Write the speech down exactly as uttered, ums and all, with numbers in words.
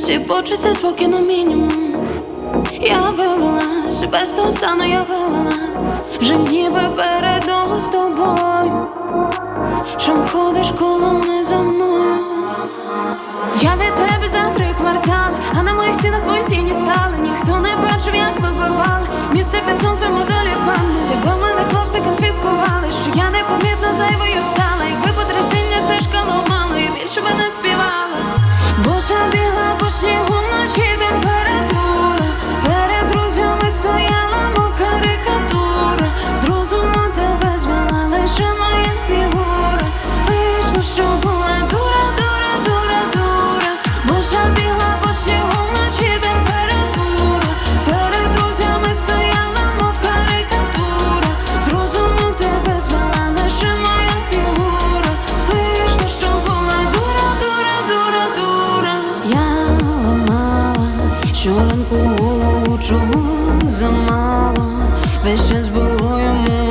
всі почуття звуки на мінімум. Я вивела себе з того стану, я вивела вже ніби передову з тобою. Чом ходиш коло не за мною? Я від тебе за три квартали, а на моїх стінах твої тіні стали. Ніхто не бачив, як вибивали місце під сонцем моделі панни. Тебе в мене хлопці конфіскували, що я непомітно зайвою стала. Якби потрясіння це шкало мало, я більше би не співала. Божа бігла по снігу вночі температура. Перед друзями стояла, мов карикатура. З розуму тебе звела лише моя фігура. Вийшло, що була дура, дура, дура, дура. Божа бігла по снігу вночі температура. Перед друзями стояла, мов карикатура. З розуму тебе звела лише моя фігура. Вийшло, що була дура, дура, дура, дура. Я ламала щоранку голову, чого замало. Весь час було йому